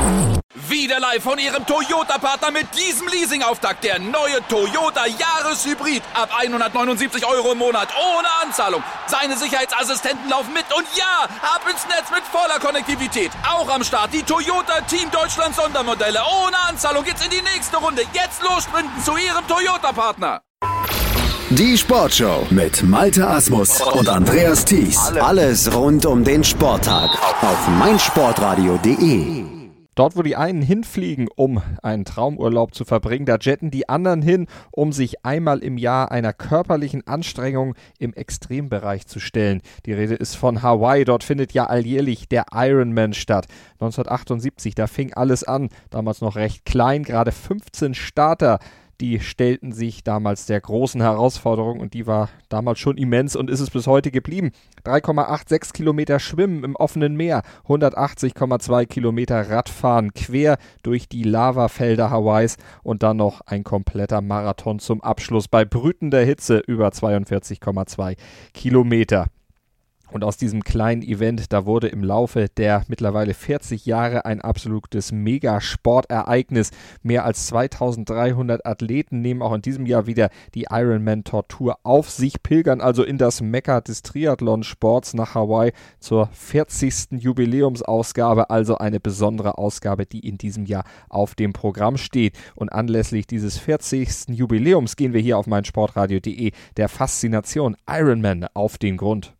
Wieder live von Ihrem Toyota-Partner mit diesem Leasing-Auftakt. Der neue Toyota Jahreshybrid. Ab 179 € im Monat. Ohne Anzahlung. Seine Sicherheitsassistenten laufen mit. Und ja, ab ins Netz mit voller Konnektivität. Auch am Start die Toyota Team Deutschland Sondermodelle. Ohne Anzahlung geht's in die nächste Runde. Jetzt los sprinten zu Ihrem Toyota-Partner. Die Sportshow mit Malte Asmus und Andreas Thies. Alles rund um den Sporttag auf meinsportradio.de. Dort, wo die einen hinfliegen, um einen Traumurlaub zu verbringen, da jetten die anderen hin, um sich einmal im Jahr einer körperlichen Anstrengung im Extrembereich zu stellen. Die Rede ist von Hawaii. Dort findet ja alljährlich der Ironman statt. 1978, da fing alles an. Damals noch recht klein, gerade 15 Starter. Die stellten sich damals der großen Herausforderung und die war damals schon immens und ist es bis heute geblieben. 3,86 Kilometer Schwimmen im offenen Meer, 180,2 Kilometer Radfahren quer durch die Lavafelder Hawaiis und dann noch ein kompletter Marathon zum Abschluss bei brütender Hitze über 42,2 Kilometer. Und aus diesem kleinen Event, da wurde im Laufe der mittlerweile 40 Jahre ein absolutes Megasportereignis. Mehr als 2300 Athleten nehmen auch in diesem Jahr wieder die Ironman-Tortur auf sich, pilgern also in das Mekka des Triathlon-Sports nach Hawaii zur 40. Jubiläumsausgabe, also eine besondere Ausgabe, die in diesem Jahr auf dem Programm steht. Und anlässlich dieses 40. Jubiläums gehen wir hier auf meinsportradio.de der Faszination Ironman auf den Grund.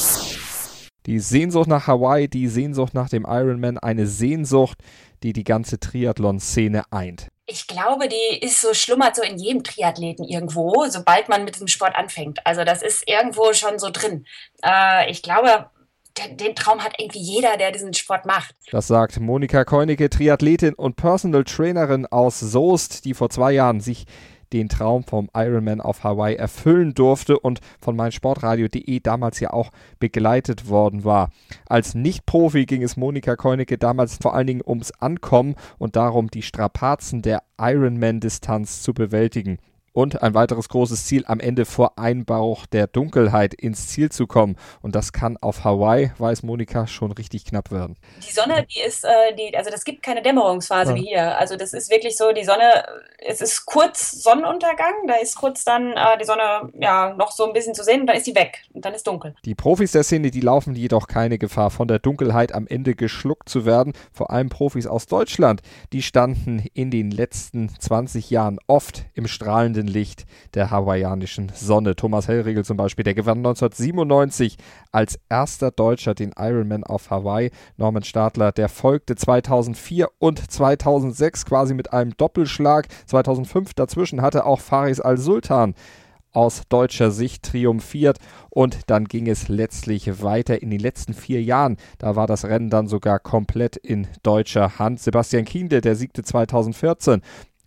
Die Sehnsucht nach Hawaii, die Sehnsucht nach dem Ironman, eine Sehnsucht, die die ganze Triathlon-Szene eint. Ich glaube, die schlummert so in jedem Triathleten irgendwo, sobald man mit diesem Sport anfängt. Also das ist irgendwo schon so drin. Ich glaube, den Traum hat irgendwie jeder, der diesen Sport macht. Das sagt Monika Keunicke, Triathletin und Personal Trainerin aus Soest, die vor 2 Jahren sich den Traum vom Ironman auf Hawaii erfüllen durfte und von meinsportradio.de damals ja auch begleitet worden war. Als Nicht-Profi ging es Monika Keunicke damals vor allen Dingen ums Ankommen und darum, die Strapazen der Ironman-Distanz zu bewältigen. Und ein weiteres großes Ziel, am Ende vor Einbruch der Dunkelheit ins Ziel zu kommen. Und das kann auf Hawaii, weiß Monika, schon richtig knapp werden. Die Sonne, die ist, also das gibt keine Dämmerungsphase wie hier. Also das ist wirklich so, die Sonne, es ist kurz Sonnenuntergang, da ist kurz dann die Sonne ja noch so ein bisschen zu sehen und dann ist die weg und dann ist dunkel. Die Profis der Szene, die laufen jedoch keine Gefahr, von der Dunkelheit am Ende geschluckt zu werden. Vor allem Profis aus Deutschland, die standen in den letzten 20 Jahren oft im strahlenden Licht der hawaiianischen Sonne. Thomas Hellriegel zum Beispiel, der gewann 1997 als erster Deutscher den Ironman auf Hawaii. Norman Stadler, der folgte 2004 und 2006 quasi mit einem Doppelschlag. 2005 dazwischen hatte auch Faris Al-Sultan aus deutscher Sicht triumphiert und dann ging es letztlich weiter in den letzten 4 Jahren. Da war das Rennen dann sogar komplett in deutscher Hand. Sebastian Kienle, der siegte 2014.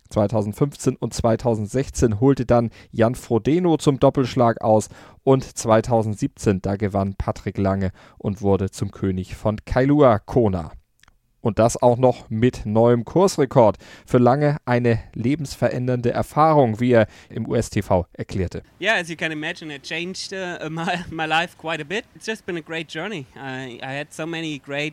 2015 und 2016 holte dann Jan Frodeno zum Doppelschlag aus und 2017, da gewann Patrick Lange und wurde zum König von Kailua Kona. Und das auch noch mit neuem Kursrekord. Für Lange eine lebensverändernde Erfahrung, wie er im US-TV erklärte. Yeah, as you can imagine, it changed my life quite a bit. It's just been a great journey. I had so many great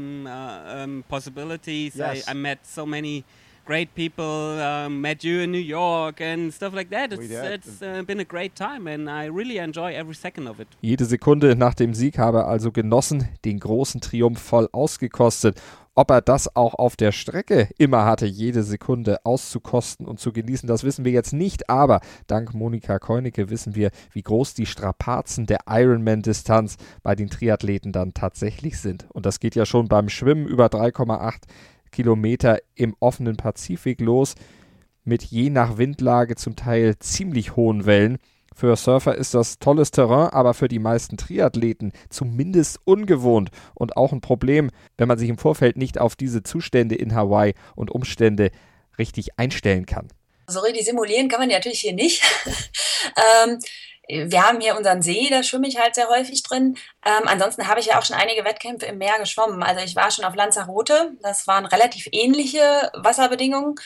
possibilities. Yes. I met so many great people, met you in New York and stuff like that. It's been a great time and I really enjoy every second of it. Jede Sekunde nach dem Sieg habe er also genossen, den großen Triumph voll ausgekostet. Ob er das auch auf der Strecke immer hatte, jede Sekunde auszukosten und zu genießen, das wissen wir jetzt nicht. Aber dank Monika Keunicke wissen wir, wie groß die Strapazen der Ironman-Distanz bei den Triathleten dann tatsächlich sind. Und das geht ja schon beim Schwimmen über 3,8 Kilometer im offenen Pazifik los, mit je nach Windlage zum Teil ziemlich hohen Wellen. Für Surfer ist das tolles Terrain, aber für die meisten Triathleten zumindest ungewohnt und auch ein Problem, wenn man sich im Vorfeld nicht auf diese Zustände in Hawaii und Umstände richtig einstellen kann. So richtig simulieren kann man ja natürlich hier nicht. Wir haben hier unseren See, da schwimme ich halt sehr häufig drin. Ansonsten habe ich ja auch schon einige Wettkämpfe im Meer geschwommen. Also ich war schon auf Lanzarote, das waren relativ ähnliche Wasserbedingungen.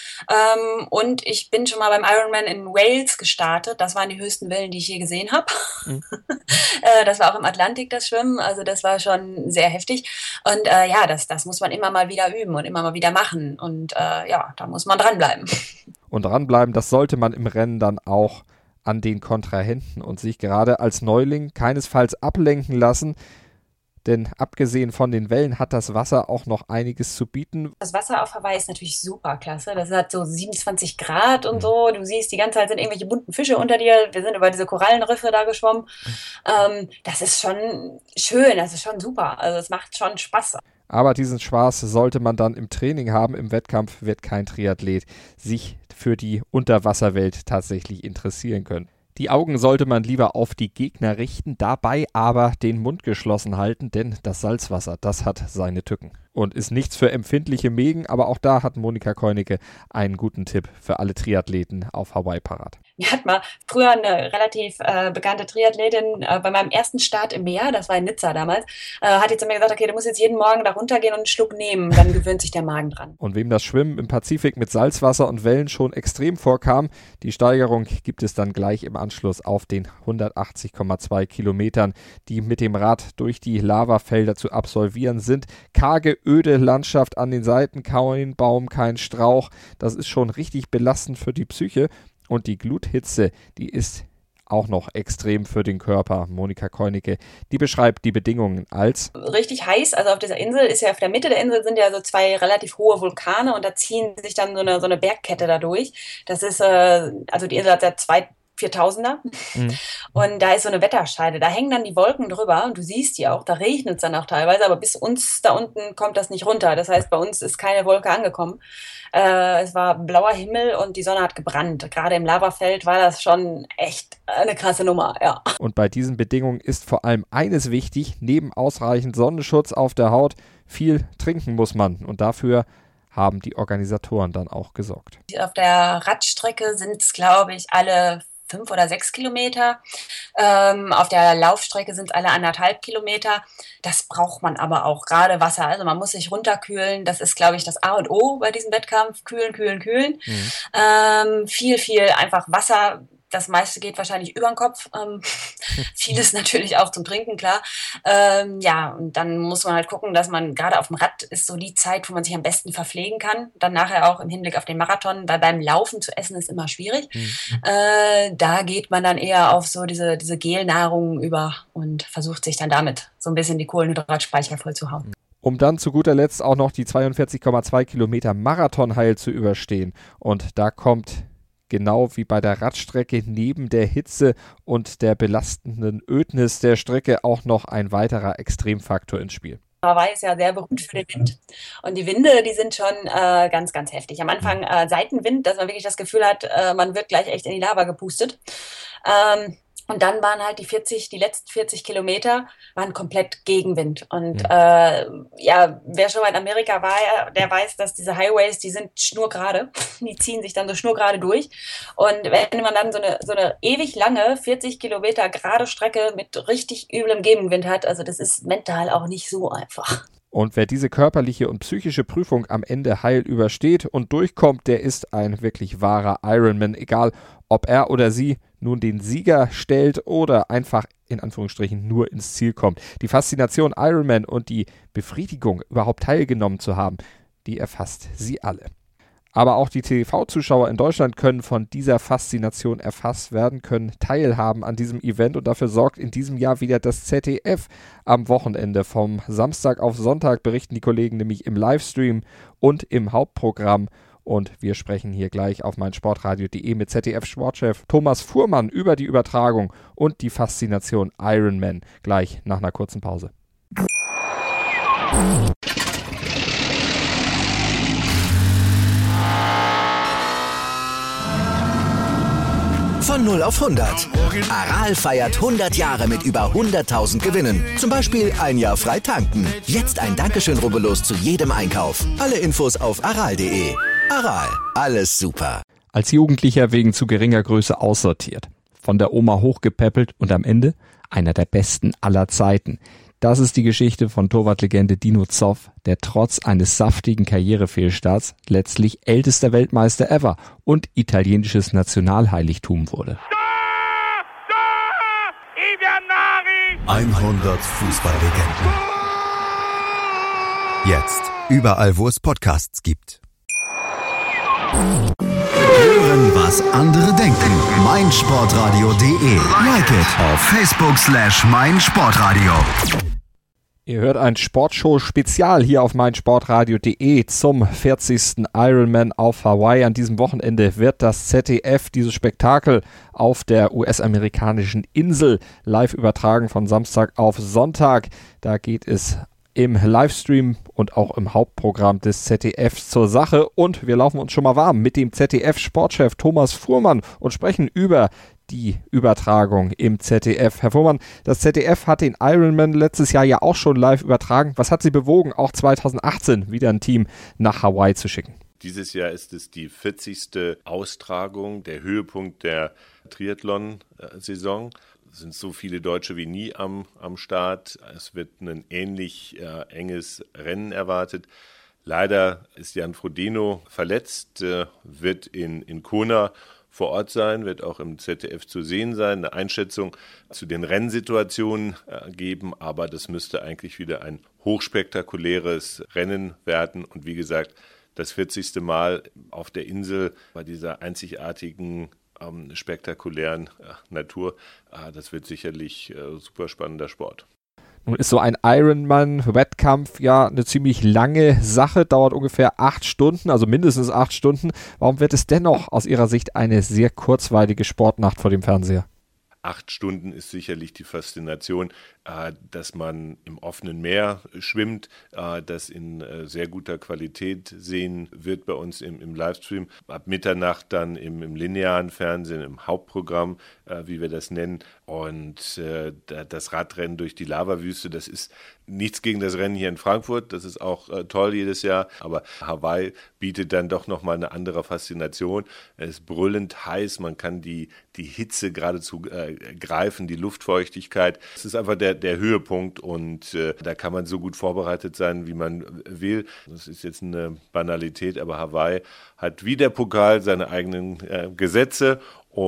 Und ich bin schon mal beim Ironman in Wales gestartet. Das waren die höchsten Wellen, die ich je gesehen habe. Mhm. Das war auch im Atlantik, das Schwimmen. Also das war schon sehr heftig. Und das muss man immer mal wieder üben und immer mal wieder machen. Und da muss man dranbleiben. Und dranbleiben, das sollte man im Rennen dann auch an den Kontrahenten und sich gerade als Neuling keinesfalls ablenken lassen, denn abgesehen von den Wellen hat das Wasser auch noch einiges zu bieten. Das Wasser auf Hawaii ist natürlich super klasse, das hat so 27 Grad und so, du siehst, die ganze Zeit sind irgendwelche bunten Fische unter dir, wir sind über diese Korallenriffe da geschwommen, das ist schon schön, das ist schon super, also es macht schon Spaß. Aber diesen Spaß sollte man dann im Training haben. Im Wettkampf wird kein Triathlet sich für die Unterwasserwelt tatsächlich interessieren können. Die Augen sollte man lieber auf die Gegner richten, dabei aber den Mund geschlossen halten, denn das Salzwasser, das hat seine Tücken und ist nichts für empfindliche Mägen, aber auch da hat Monika Koinecke einen guten Tipp für alle Triathleten auf Hawaii parat. Wir hatten mal früher eine relativ bekannte Triathletin bei meinem ersten Start im Meer, das war in Nizza damals, hat die zu mir gesagt, okay, du musst jetzt jeden Morgen da runtergehen und einen Schluck nehmen, dann gewöhnt sich der Magen dran. Und wem das Schwimmen im Pazifik mit Salzwasser und Wellen schon extrem vorkam, die Steigerung gibt es dann gleich im Anschluss auf den 180,2 Kilometern, die mit dem Rad durch die Lavafelder zu absolvieren sind. Karge, öde Landschaft an den Seiten, kein Baum, kein Strauch, das ist schon richtig belastend für die Psyche. Und die Gluthitze, die ist auch noch extrem für den Körper. Monika Koinecke, die beschreibt die Bedingungen als richtig heiß. Also auf dieser Insel ist ja, auf der Mitte der Insel sind ja so zwei relativ hohe Vulkane und da ziehen sich dann so eine Bergkette da durch. Das ist, also die Insel hat ja 4000er und da ist so eine Wetterscheide, da hängen dann die Wolken drüber und du siehst die auch, da regnet es dann auch teilweise, aber bis uns da unten kommt das nicht runter, das heißt, bei uns ist keine Wolke angekommen. Es war blauer Himmel und die Sonne hat gebrannt. Gerade im Lavafeld war das schon echt eine krasse Nummer, ja. Und bei diesen Bedingungen ist vor allem eines wichtig, neben ausreichend Sonnenschutz auf der Haut, viel trinken muss man und dafür haben die Organisatoren dann auch gesorgt. Auf der Radstrecke sind es, glaube ich, alle 5 oder 6 Kilometer. Auf der Laufstrecke sind es alle 1,5 Kilometer. Das braucht man aber auch, gerade Wasser. Also man muss sich runterkühlen. Das ist, glaube ich, das A und O bei diesem Wettkampf. Kühlen, kühlen, kühlen. Viel einfach Wasser. Das meiste geht wahrscheinlich über den Kopf. Vieles natürlich auch zum Trinken, klar. Und dann muss man halt gucken, dass man gerade auf dem Rad ist so die Zeit, wo man sich am besten verpflegen kann. Dann nachher auch im Hinblick auf den Marathon, weil beim Laufen zu essen ist immer schwierig. Da geht man dann eher auf so diese Gelnahrung über und versucht sich dann damit so ein bisschen die Kohlenhydratspeicher voll zu hauen. Um dann zu guter Letzt auch noch die 42,2 Kilometer Marathon heil zu überstehen. Und da kommt genau wie bei der Radstrecke neben der Hitze und der belastenden Ödnis der Strecke auch noch ein weiterer Extremfaktor ins Spiel. Hawaii ist ja sehr berühmt für den Wind. Und die Winde, die sind schon ganz, ganz heftig. Am Anfang Seitenwind, dass man wirklich das Gefühl hat, man wird gleich echt in die Lava gepustet. Und dann waren halt die letzten 40 Kilometer waren komplett Gegenwind. Und wer schon mal in Amerika war, der weiß, dass diese Highways, die sind schnurgerade. Die ziehen sich dann so schnurgerade durch. Und wenn man dann so eine ewig lange 40 Kilometer gerade Strecke mit richtig üblem Gegenwind hat, also das ist mental auch nicht so einfach. Und wer diese körperliche und psychische Prüfung am Ende heil übersteht und durchkommt, der ist ein wirklich wahrer Ironman, egal ob er oder sie nun den Sieger stellt oder einfach in Anführungsstrichen nur ins Ziel kommt. Die Faszination Ironman und die Befriedigung, überhaupt teilgenommen zu haben, die erfasst sie alle. Aber auch die TV-Zuschauer in Deutschland können von dieser Faszination erfasst werden, können teilhaben an diesem Event und dafür sorgt in diesem Jahr wieder das ZDF. Am Wochenende vom Samstag auf Sonntag berichten die Kollegen nämlich im Livestream und im Hauptprogramm. Und wir sprechen hier gleich auf meinsportradio.de mit ZDF-Sportchef Thomas Fuhrmann über die Übertragung und die Faszination Ironman gleich nach einer kurzen Pause. Von 0 auf 100. Aral feiert 100 Jahre mit über 100.000 Gewinnen. Zum Beispiel ein Jahr frei tanken. Jetzt ein Dankeschön, rubbellos zu jedem Einkauf. Alle Infos auf aral.de. Aral, alles super. Als Jugendlicher wegen zu geringer Größe aussortiert. von der Oma hochgepäppelt und am Ende einer der besten aller Zeiten. Das ist die Geschichte von Torwartlegende Dino Zoff, der trotz eines saftigen Karrierefehlstarts letztlich ältester Weltmeister ever und italienisches Nationalheiligtum wurde. 100 Fußballlegenden. Jetzt überall, wo es Podcasts gibt. Hören, was andere denken. meinsportradio.de. Like it auf Facebook/meinsportradio. Ihr hört ein Sportshow-Spezial hier auf meinsportradio.de zum 40. Ironman auf Hawaii. An diesem Wochenende wird das ZDF dieses Spektakel auf der US-amerikanischen Insel live übertragen von Samstag auf Sonntag. Da geht es im Livestream und auch im Hauptprogramm des ZDFs zur Sache. Und wir laufen uns schon mal warm mit dem ZDF-Sportchef Thomas Fuhrmann und sprechen über die Übertragung im ZDF. Herr Fuhrmann, das ZDF hat den Ironman letztes Jahr ja auch schon live übertragen. Was hat Sie bewogen, auch 2018 wieder ein Team nach Hawaii zu schicken? Dieses Jahr ist es die 40. Austragung, der Höhepunkt der Triathlon-Saison. Es sind so viele Deutsche wie nie am Start. Es wird ein ähnlich enges Rennen erwartet. Leider ist Jan Frodeno verletzt, wird in Kona vor Ort sein, wird auch im ZDF zu sehen sein, eine Einschätzung zu den Rennsituationen geben, aber das müsste eigentlich wieder ein hochspektakuläres Rennen werden und wie gesagt, das 40. Mal auf der Insel bei dieser einzigartigen, spektakulären Natur, das wird sicherlich super spannender Sport. Nun ist so ein Ironman-Wettkampf ja eine ziemlich lange Sache, dauert ungefähr 8 Stunden, also mindestens 8 Stunden. Warum wird es dennoch aus Ihrer Sicht eine sehr kurzweilige Sportnacht vor dem Fernseher? 8 Stunden ist sicherlich die Faszination, dass man im offenen Meer schwimmt, das in sehr guter Qualität sehen wird bei uns im Livestream. Ab Mitternacht dann im linearen Fernsehen, im Hauptprogramm, wie wir das nennen. Und das Radrennen durch die Lavawüste, das ist nichts gegen das Rennen hier in Frankfurt. Das ist auch toll jedes Jahr. Aber Hawaii bietet dann doch nochmal eine andere Faszination. Es ist brüllend heiß, man kann die Hitze geradezu greifen, die Luftfeuchtigkeit. Es ist einfach der Höhepunkt und da kann man so gut vorbereitet sein, wie man will. Das ist jetzt eine Banalität, aber Hawaii hat wie der Pokal seine eigenen Gesetze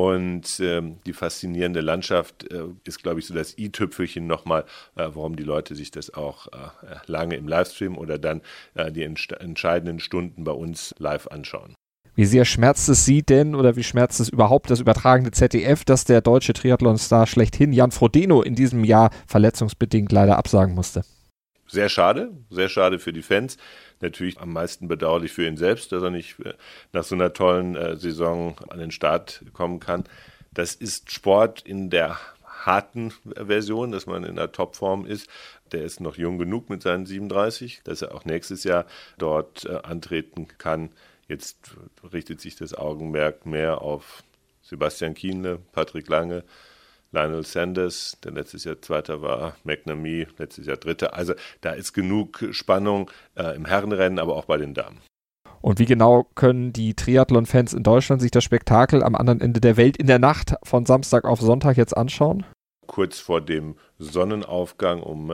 und die faszinierende Landschaft ist, glaube ich, so das i-Tüpfelchen nochmal, warum die Leute sich das auch lange im Livestream oder dann die entscheidenden Stunden bei uns live anschauen. Wie sehr schmerzt es Sie denn oder wie schmerzt es überhaupt das übertragende ZDF, dass der deutsche Triathlon-Star schlechthin Jan Frodeno in diesem Jahr verletzungsbedingt leider absagen musste? Sehr schade für die Fans. Natürlich am meisten bedauerlich für ihn selbst, dass er nicht nach so einer tollen Saison an den Start kommen kann. Das ist Sport in der harten Version, dass man in der Topform ist. Der ist noch jung genug mit seinen 37, dass er auch nächstes Jahr dort antreten kann. Jetzt richtet sich das Augenmerk mehr auf Sebastian Kienle, Patrick Lange, Lionel Sanders, der letztes Jahr Zweiter war, McNamee, letztes Jahr Dritter. Also da ist genug Spannung im Herrenrennen, aber auch bei den Damen. Und wie genau können die Triathlon-Fans in Deutschland sich das Spektakel am anderen Ende der Welt in der Nacht von Samstag auf Sonntag jetzt anschauen? Kurz vor dem Sonnenaufgang um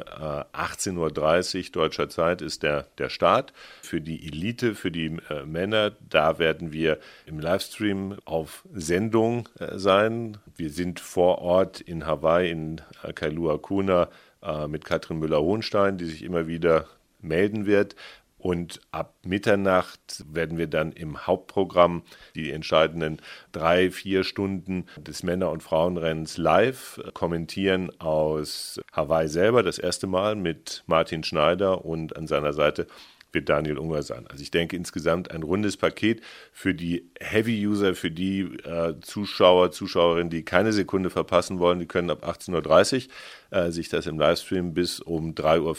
18.30 Uhr deutscher Zeit ist der Start. Für die Elite, für die Männer, da werden wir im Livestream auf Sendung sein. Wir sind vor Ort in Hawaii, in Kailua Kona mit Katrin Müller-Hohenstein, die sich immer wieder melden wird. Und ab Mitternacht werden wir dann im Hauptprogramm die entscheidenden 3-4 Stunden des Männer- und Frauenrennens live kommentieren aus Hawaii selber. Das erste Mal mit Martin Schneider und an seiner Seite wird Daniel Unger sein. Also ich denke insgesamt ein rundes Paket für die Heavy-User, für die Zuschauer, Zuschauerinnen, die keine Sekunde verpassen wollen. Die können ab 18.30 Uhr sich das im Livestream bis um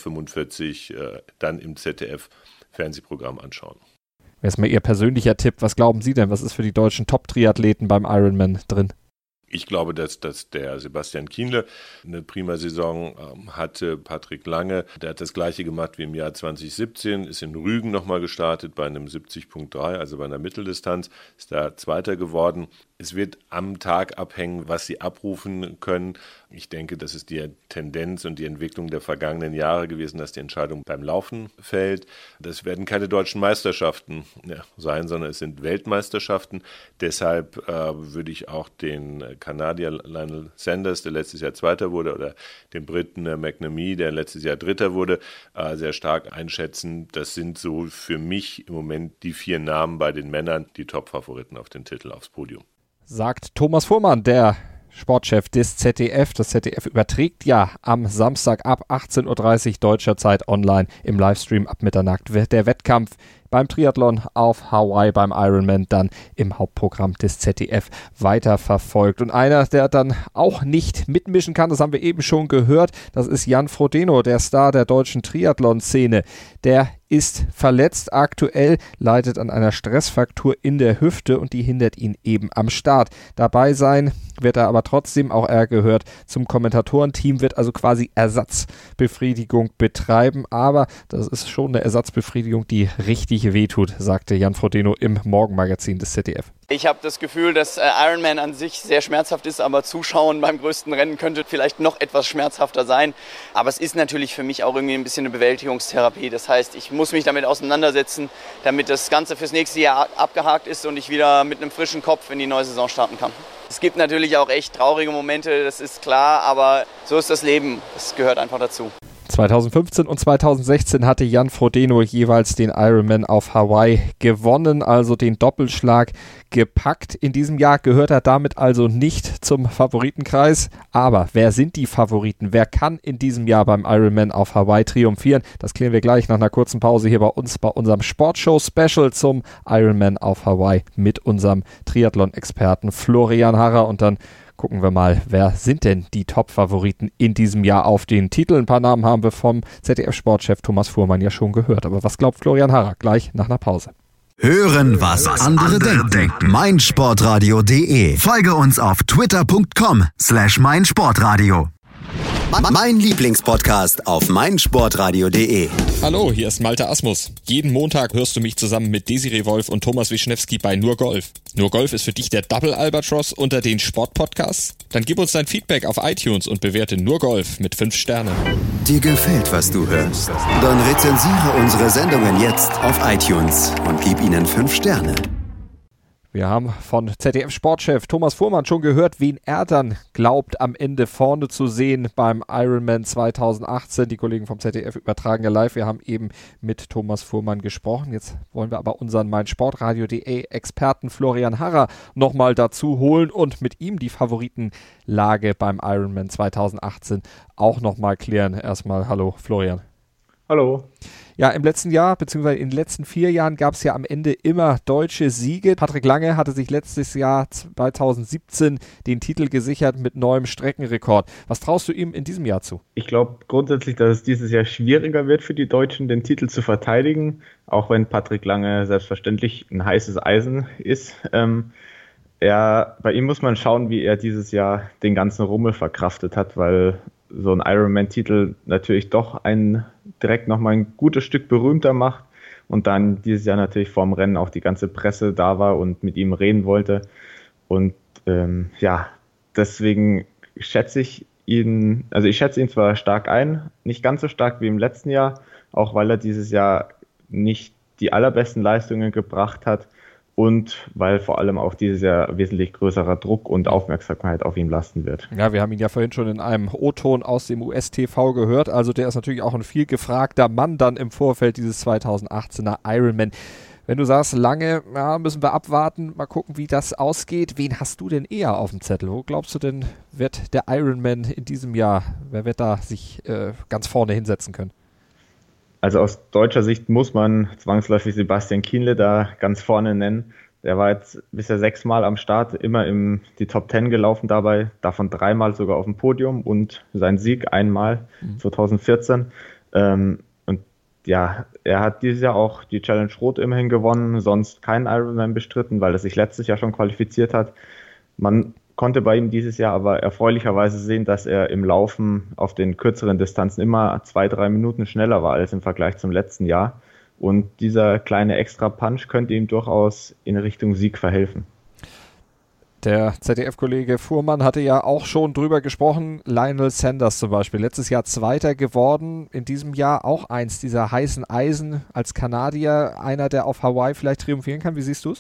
3.45 Uhr dann im ZDF-Fernsehprogramm anschauen. Wer ist mal Ihr persönlicher Tipp? Was glauben Sie denn? Was ist für die deutschen Top-Triathleten beim Ironman drin? Ich glaube, dass der Sebastian Kienle eine prima Saison hatte. Patrick Lange, der hat das Gleiche gemacht wie im Jahr 2017, ist in Rügen nochmal gestartet bei einem 70.3, also bei einer Mitteldistanz, ist da Zweiter geworden. Es wird am Tag abhängen, was sie abrufen können. Ich denke, das ist die Tendenz und die Entwicklung der vergangenen Jahre gewesen, dass die Entscheidung beim Laufen fällt. Das werden keine deutschen Meisterschaften sein, sondern es sind Weltmeisterschaften. Deshalb würde ich auch den Kanadier Lionel Sanders, der letztes Jahr Zweiter wurde, oder den Briten McNamee, der letztes Jahr Dritter wurde, sehr stark einschätzen. Das sind so für mich im Moment die 4 Namen bei den Männern, die Top-Favoriten auf den Titel, aufs Podium. Sagt Thomas Fuhrmann, der Sportchef des ZDF. Das ZDF überträgt ja am Samstag ab 18.30 Uhr deutscher Zeit online im Livestream ab Mitternacht der Wettkampf beim Triathlon auf Hawaii, beim Ironman dann im Hauptprogramm des ZDF weiterverfolgt. Und einer, der dann auch nicht mitmischen kann, das haben wir eben schon gehört, das ist Jan Frodeno, der Star der deutschen Triathlon-Szene. Der ist verletzt aktuell, leidet an einer Stressfraktur in der Hüfte und die hindert ihn eben am Start. Dabei sein wird er aber trotzdem, auch er gehört zum Kommentatorenteam, wird also quasi Ersatzbefriedigung betreiben, aber das ist schon eine Ersatzbefriedigung, die richtig wehtut, sagte Jan Frodeno im Morgenmagazin des ZDF. Ich habe das Gefühl, dass Ironman an sich sehr schmerzhaft ist, aber Zuschauen beim größten Rennen könnte vielleicht noch etwas schmerzhafter sein. Aber es ist natürlich für mich auch irgendwie ein bisschen eine Bewältigungstherapie. Das heißt, ich muss mich damit auseinandersetzen, damit das Ganze fürs nächste Jahr abgehakt ist und ich wieder mit einem frischen Kopf in die neue Saison starten kann. Es gibt natürlich auch echt traurige Momente, das ist klar, aber so ist das Leben. Das gehört einfach dazu. 2015 und 2016 hatte Jan Frodeno jeweils den Ironman auf Hawaii gewonnen, also den Doppelschlag gepackt. In diesem Jahr gehört er damit also nicht zum Favoritenkreis. Aber wer sind die Favoriten? Wer kann in diesem Jahr beim Ironman auf Hawaii triumphieren? Das klären wir gleich nach einer kurzen Pause hier bei uns, bei unserem Sportshow-Special zum Ironman auf Hawaii mit unserem Triathlon-Experten Florian Harrer. Und dann gucken wir mal, wer sind denn die Top-Favoriten in diesem Jahr auf den Titel? Ein paar Namen haben wir vom ZDF-Sportchef Thomas Fuhrmann ja schon gehört. Aber was glaubt Florian Harrer? Gleich nach einer Pause. Hören, was andere denken. meinsportradio.de. Folge uns auf twitter.com/meinsportradio. Mein Lieblingspodcast auf meinsportradio.de. Hallo, hier ist Malte Asmus. Jeden Montag hörst du mich zusammen mit Desiree Wolf und Thomas Wischnewski bei Nur Golf. Nur Golf ist für dich der Double Albatross unter den Sportpodcasts? Dann gib uns dein Feedback auf iTunes und bewerte Nur Golf mit 5 Sternen. Dir gefällt, was du hörst? Dann rezensiere unsere Sendungen jetzt auf iTunes und gib ihnen 5 Sterne. Wir haben von ZDF-Sportchef Thomas Fuhrmann schon gehört, wen er dann glaubt, am Ende vorne zu sehen beim Ironman 2018. Die Kollegen vom ZDF übertragen ja live. Wir haben eben mit Thomas Fuhrmann gesprochen. Jetzt wollen wir aber unseren meinsportradio.de-Experten Florian Harrer nochmal dazu holen und mit ihm die Favoritenlage beim Ironman 2018 auch nochmal klären. Erstmal hallo Florian. Hallo. Ja, im letzten Jahr, beziehungsweise in den letzten 4 Jahren gab es ja am Ende immer deutsche Siege. Patrick Lange hatte sich letztes Jahr 2017 den Titel gesichert mit neuem Streckenrekord. Was traust du ihm in diesem Jahr zu? Ich glaube grundsätzlich, dass es dieses Jahr schwieriger wird für die Deutschen, den Titel zu verteidigen, auch wenn Patrick Lange selbstverständlich ein heißes Eisen ist. Bei ihm muss man schauen, wie er dieses Jahr den ganzen Rummel verkraftet hat, weil so ein Ironman-Titel natürlich doch einen direkt nochmal ein gutes Stück berühmter macht und dann dieses Jahr natürlich vorm Rennen auch die ganze Presse da war und mit ihm reden wollte. Und deswegen schätze ich ihn zwar stark ein, nicht ganz so stark wie im letzten Jahr, auch weil er dieses Jahr nicht die allerbesten Leistungen gebracht hat und weil vor allem auch dieses Jahr wesentlich größerer Druck und Aufmerksamkeit auf ihn lasten wird. Ja, wir haben ihn ja vorhin schon in einem O-Ton aus dem US-TV gehört, also der ist natürlich auch ein viel gefragter Mann dann im Vorfeld dieses 2018er Ironman. Wenn du sagst, Lange, ja, müssen wir abwarten, mal gucken, wie das ausgeht. Wen hast du denn eher auf dem Zettel? Wo glaubst du denn, wird der Ironman in diesem Jahr, wer wird da sich ganz vorne hinsetzen können? Also aus deutscher Sicht muss man zwangsläufig Sebastian Kienle da ganz vorne nennen. Der war jetzt bisher 6-mal am Start, immer in die Top 10 gelaufen dabei, davon 3-mal sogar auf dem Podium und sein Sieg einmal 2014. Und ja, er hat dieses Jahr auch die Challenge Rot immerhin gewonnen, sonst keinen Ironman bestritten, weil er sich letztes Jahr schon qualifiziert hat. Man konnte bei ihm dieses Jahr aber erfreulicherweise sehen, dass er im Laufen auf den kürzeren Distanzen immer 2-3 Minuten schneller war als im Vergleich zum letzten Jahr. Und dieser kleine Extra-Punch könnte ihm durchaus in Richtung Sieg verhelfen. Der ZDF-Kollege Fuhrmann hatte ja auch schon drüber gesprochen. Lionel Sanders zum Beispiel, letztes Jahr Zweiter geworden, in diesem Jahr auch eins dieser heißen Eisen als Kanadier, einer, der auf Hawaii vielleicht triumphieren kann. Wie siehst du es?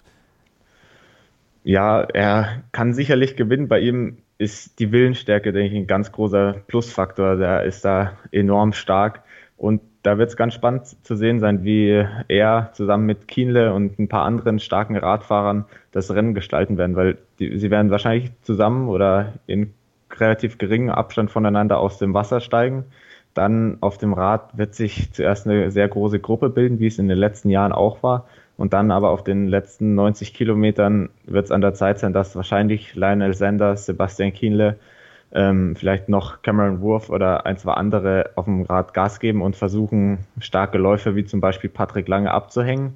Ja, er kann sicherlich gewinnen. Bei ihm ist die Willensstärke, denke ich, ein ganz großer Plusfaktor. Der ist da enorm stark. Und da wird es ganz spannend zu sehen sein, wie er zusammen mit Kienle und ein paar anderen starken Radfahrern das Rennen gestalten werden, weil sie werden wahrscheinlich zusammen oder in relativ geringem Abstand voneinander aus dem Wasser steigen. Dann auf dem Rad wird sich zuerst eine sehr große Gruppe bilden, wie es in den letzten Jahren auch war. Und dann aber auf den letzten 90 Kilometern wird es an der Zeit sein, dass wahrscheinlich Lionel Sanders, Sebastian Kienle, vielleicht noch Cameron Wurf oder ein, zwei andere auf dem Rad Gas geben und versuchen, starke Läufer wie zum Beispiel Patrick Lange abzuhängen.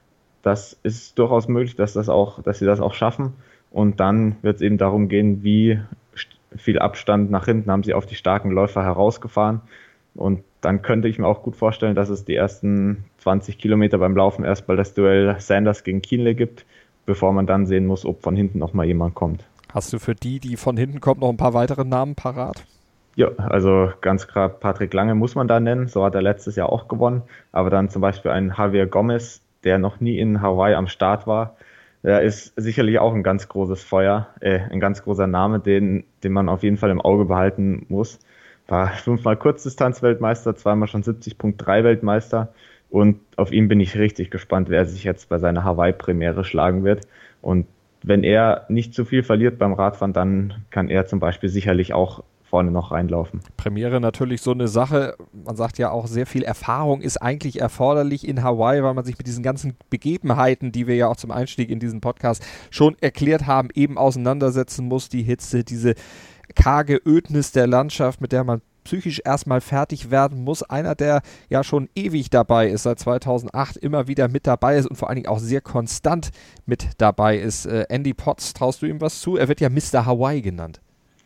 Das ist durchaus möglich, dass sie das auch schaffen. Und dann wird es eben darum gehen, wie viel Abstand nach hinten haben sie auf die starken Läufer herausgefahren. Und dann könnte ich mir auch gut vorstellen, dass es die ersten 20 Kilometer beim Laufen erstmal das Duell Sanders gegen Kienle gibt, bevor man dann sehen muss, ob von hinten noch mal jemand kommt. Hast du für die von hinten kommt, noch ein paar weitere Namen parat? Ja, also ganz klar, Patrick Lange muss man da nennen, so hat er letztes Jahr auch gewonnen, aber dann zum Beispiel ein Javier Gomez, der noch nie in Hawaii am Start war, der ist sicherlich auch ein ganz großes Feuer, ein ganz großer Name, den man auf jeden Fall im Auge behalten muss. War 5-mal Kurzdistanz-Weltmeister, 2-mal schon 70.3 Weltmeister und auf ihn bin ich richtig gespannt, wer sich jetzt bei seiner Hawaii-Premiere schlagen wird. Und wenn er nicht zu viel verliert beim Radfahren, dann kann er zum Beispiel sicherlich auch vorne noch reinlaufen. Premiere natürlich so eine Sache, man sagt ja auch, sehr viel Erfahrung ist eigentlich erforderlich in Hawaii, weil man sich mit diesen ganzen Begebenheiten, die wir ja auch zum Einstieg in diesen Podcast schon erklärt haben, eben auseinandersetzen muss. Die Hitze, diese karge Ödnis der Landschaft, mit der man psychisch erstmal fertig werden muss. Einer, der ja schon ewig dabei ist, seit 2008 immer wieder mit dabei ist und vor allen Dingen auch sehr konstant mit dabei ist. Andy Potts, traust du ihm was zu? Er wird ja Mr. Hawaii genannt.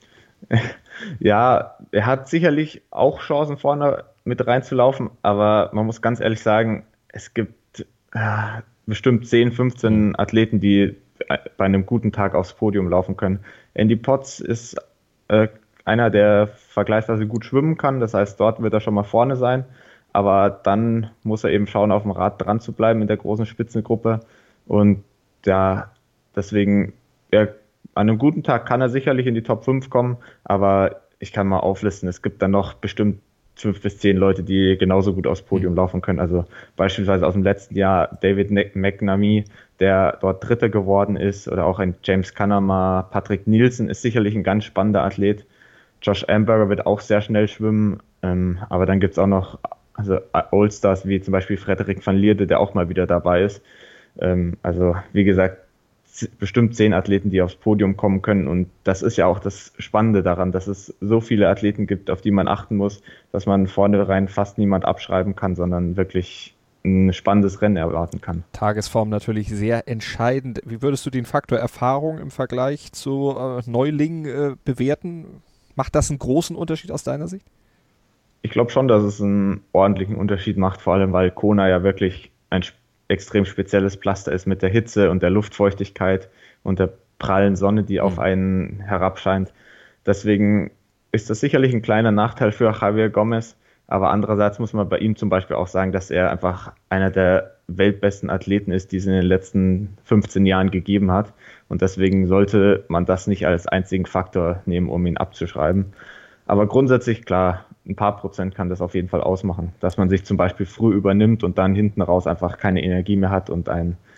Ja, er hat sicherlich auch Chancen vorne mit reinzulaufen, aber man muss ganz ehrlich sagen, es gibt bestimmt 10, 15 Athleten, die bei einem guten Tag aufs Podium laufen können. Andy Potts ist einer, der vergleichsweise gut schwimmen kann, das heißt, dort wird er schon mal vorne sein, aber dann muss er eben schauen, auf dem Rad dran zu bleiben in der großen Spitzengruppe und ja, deswegen, an einem guten Tag kann er sicherlich in die Top 5 kommen, aber ich kann mal auflisten, es gibt dann noch bestimmt 5 bis 10 Leute, die genauso gut aufs Podium laufen können, also beispielsweise aus dem letzten Jahr David McNamee, der dort Dritter geworden ist, oder auch ein James Kanama, Patrick Nielsen ist sicherlich ein ganz spannender Athlet. Josh Amberger wird auch sehr schnell schwimmen, aber dann gibt es auch noch Oldstars wie zum Beispiel Frederik van Lierde, der auch mal wieder dabei ist. Also wie gesagt, bestimmt 10 Athleten, die aufs Podium kommen können und das ist ja auch das Spannende daran, dass es so viele Athleten gibt, auf die man achten muss, dass man vornherein fast niemand abschreiben kann, sondern wirklich ein spannendes Rennen erwarten kann. Tagesform natürlich sehr entscheidend. Wie würdest du den Faktor Erfahrung im Vergleich zu Neulingen bewerten? Macht das einen großen Unterschied aus deiner Sicht? Ich glaube schon, dass es einen ordentlichen Unterschied macht, vor allem weil Kona ja wirklich ein extrem spezielles Pflaster ist mit der Hitze und der Luftfeuchtigkeit und der prallen Sonne, die auf einen herabscheint. Deswegen ist das sicherlich ein kleiner Nachteil für Javier Gomez, aber andererseits muss man bei ihm zum Beispiel auch sagen, dass er einfach einer der weltbesten Athleten ist, die es in den letzten 15 Jahren gegeben hat und deswegen sollte man das nicht als einzigen Faktor nehmen, um ihn abzuschreiben. Aber grundsätzlich, klar, ein paar Prozent kann das auf jeden Fall ausmachen, dass man sich zum Beispiel früh übernimmt und dann hinten raus einfach keine Energie mehr hat und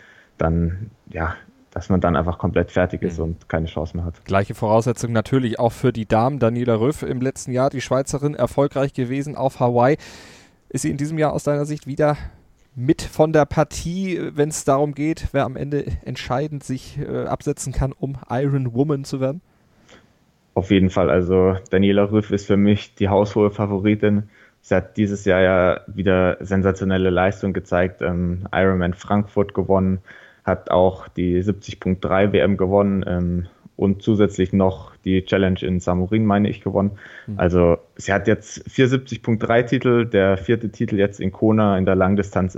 dass man dann einfach komplett fertig ist und keine Chance mehr hat. Gleiche Voraussetzung natürlich auch für die Damen. Daniela Ryf im letzten Jahr, die Schweizerin, erfolgreich gewesen auf Hawaii. Ist sie in diesem Jahr aus deiner Sicht wieder mit von der Partie, wenn es darum geht, wer am Ende entscheidend sich absetzen kann, um Iron Woman zu werden? Auf jeden Fall, also Daniela Ryf ist für mich die haushohe Favoritin. Sie hat dieses Jahr ja wieder sensationelle Leistung gezeigt, Ironman Frankfurt gewonnen, hat auch die 70.3 WM gewonnen und zusätzlich noch die Challenge in Samurin, meine ich, gewonnen. Also sie hat jetzt 74.3 Titel, der 4. Titel jetzt in Kona in der Langdistanz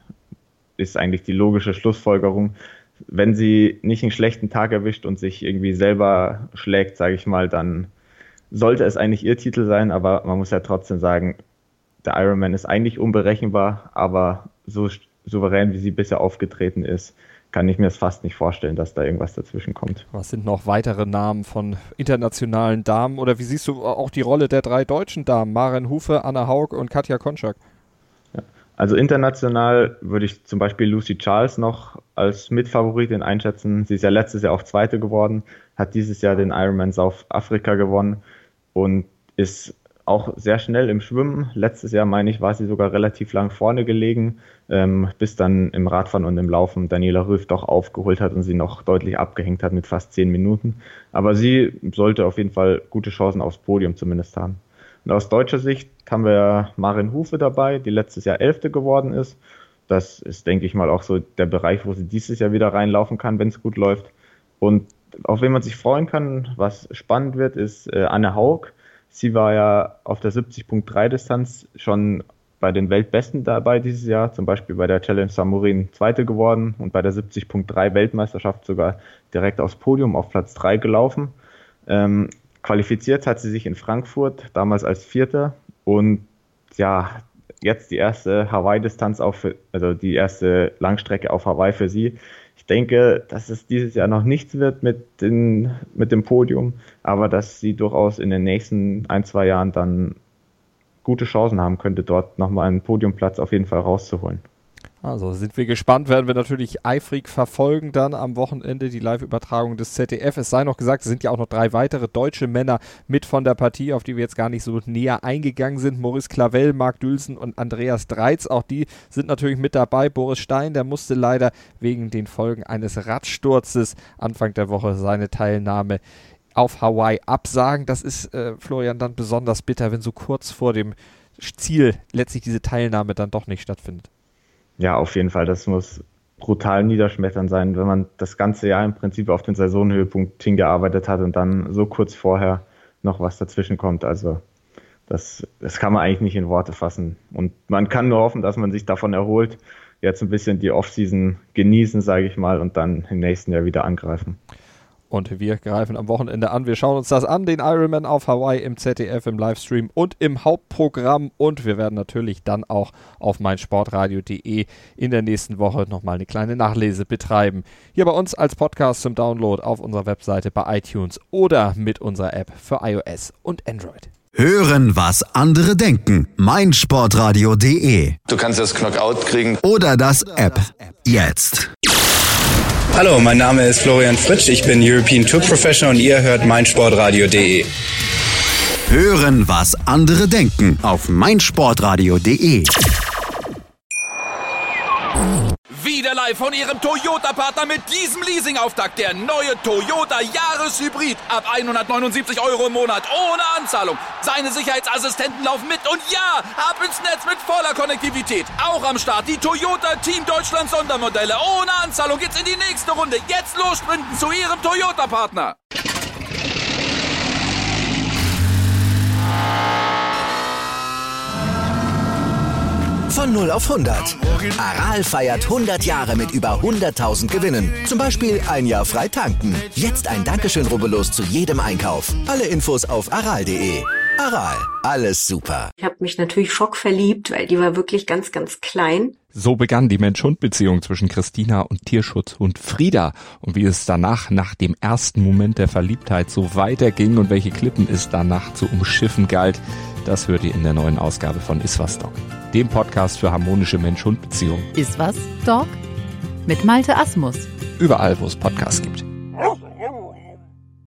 ist eigentlich die logische Schlussfolgerung. Wenn sie nicht einen schlechten Tag erwischt und sich irgendwie selber schlägt, sage ich mal, dann sollte es eigentlich ihr Titel sein, aber man muss ja trotzdem sagen, der Ironman ist eigentlich unberechenbar, aber so souverän, wie sie bisher aufgetreten ist, kann ich mir es fast nicht vorstellen, dass da irgendwas dazwischen kommt. Was sind noch weitere Namen von internationalen Damen oder wie siehst du auch die Rolle der 3 deutschen Damen, Maren Hufe, Anna Haug und Katja Konczak? Ja. Also international würde ich zum Beispiel Lucy Charles noch als Mitfavoritin einschätzen. Sie ist ja letztes Jahr auch Zweite geworden, hat dieses Jahr den Ironman South Africa gewonnen und ist auch sehr schnell im Schwimmen. Letztes Jahr, meine ich, war sie sogar relativ lang vorne gelegen, bis dann im Radfahren und im Laufen Daniela Ryf doch aufgeholt hat und sie noch deutlich abgehängt hat mit fast 10 Minuten. Aber sie sollte auf jeden Fall gute Chancen aufs Podium zumindest haben. Und aus deutscher Sicht haben wir Maren Hufe dabei, die letztes Jahr 11. geworden ist. Das ist, denke ich mal, auch so der Bereich, wo sie dieses Jahr wieder reinlaufen kann, wenn es gut läuft. Und auf wen man sich freuen kann, was spannend wird, ist Anne Haug. Sie war ja auf der 70.3 Distanz schon bei den Weltbesten dabei dieses Jahr, zum Beispiel bei der Challenge Samurin Zweite geworden und bei der 70.3 Weltmeisterschaft sogar direkt aufs Podium auf Platz 3 gelaufen. Qualifiziert hat sie sich in Frankfurt, damals als Vierter und ja, jetzt die erste Hawaii-Distanz also die erste Langstrecke auf Hawaii für sie. Ich denke, dass es dieses Jahr noch nichts wird mit dem Podium, aber dass sie durchaus in den nächsten 1-2 Jahren dann gute Chancen haben könnte, dort nochmal einen Podiumplatz auf jeden Fall rauszuholen. Also sind wir gespannt, werden wir natürlich eifrig verfolgen dann am Wochenende die Live-Übertragung des ZDF. Es sei noch gesagt, es sind ja auch noch 3 weitere deutsche Männer mit von der Partie, auf die wir jetzt gar nicht so näher eingegangen sind. Maurice Clavel, Marc Dülsen und Andreas Dreitz, auch die sind natürlich mit dabei. Boris Stein, der musste leider wegen den Folgen eines Radsturzes Anfang der Woche seine Teilnahme auf Hawaii absagen. Das ist, Florian, dann besonders bitter, wenn so kurz vor dem Ziel letztlich diese Teilnahme dann doch nicht stattfindet. Ja, auf jeden Fall. Das muss brutal niederschmetternd sein, wenn man das ganze Jahr im Prinzip auf den Saisonhöhepunkt hingearbeitet hat und dann so kurz vorher noch was dazwischen kommt. Also das kann man eigentlich nicht in Worte fassen. Und man kann nur hoffen, dass man sich davon erholt, jetzt ein bisschen die Offseason genießen, sage ich mal, und dann im nächsten Jahr wieder angreifen. Und wir greifen am Wochenende an. Wir schauen uns das an, den Ironman auf Hawaii im ZDF, im Livestream und im Hauptprogramm. Und wir werden natürlich dann auch auf meinsportradio.de in der nächsten Woche nochmal eine kleine Nachlese betreiben. Hier bei uns als Podcast zum Download auf unserer Webseite bei iTunes oder mit unserer App für iOS und Android. Hören, was andere denken. meinsportradio.de. Du kannst das Knockout kriegen. Oder das App. Jetzt. Hallo, mein Name ist Florian Fritsch, ich bin European Tour Professional und ihr hört meinsportradio.de. Hören, was andere denken auf meinsportradio.de. Wieder live von Ihrem Toyota-Partner mit diesem Leasing-Auftakt. Der neue Toyota Jahreshybrid. Ab 179 € im Monat. Ohne Anzahlung. Seine Sicherheitsassistenten laufen mit. Und ja, ab ins Netz mit voller Konnektivität. Auch am Start die Toyota Team Deutschland Sondermodelle. Ohne Anzahlung geht's in die nächste Runde. Jetzt los sprinten zu Ihrem Toyota-Partner. Von 0 auf 100. Aral feiert 100 Jahre mit über 100.000 Gewinnen. Zum Beispiel ein Jahr frei tanken. Jetzt ein Dankeschön, rubbellos zu jedem Einkauf. Alle Infos auf aral.de. Aral, alles super. Ich habe mich natürlich schockverliebt, weil die war wirklich ganz, ganz klein. So begann die Mensch-Hund-Beziehung zwischen Christina und Tierschutzhund Frieda. Und wie es danach, nach dem ersten Moment der Verliebtheit, so weiterging und welche Klippen es danach zu umschiffen galt, das hört ihr in der neuen Ausgabe von Iswas Dog, dem Podcast für harmonische Mensch-Hund-Beziehungen. Iswas Dog? Mit Malte Asmus. Überall, wo es Podcasts gibt.